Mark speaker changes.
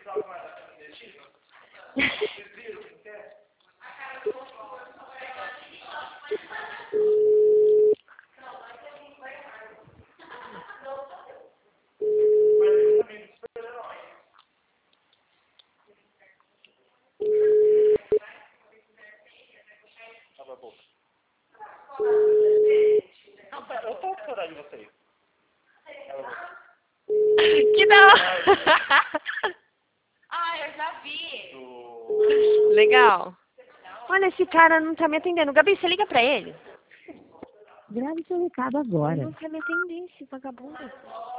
Speaker 1: Não, pera, eu tô com saudade de vocês.
Speaker 2: Que da hora!
Speaker 3: Ah, eu já vi.
Speaker 2: Legal. Olha, esse cara não tá me atendendo. Gabi, você liga pra ele.
Speaker 4: Grave seu recado agora.
Speaker 2: Ele não quer me atender, esse vagabundo.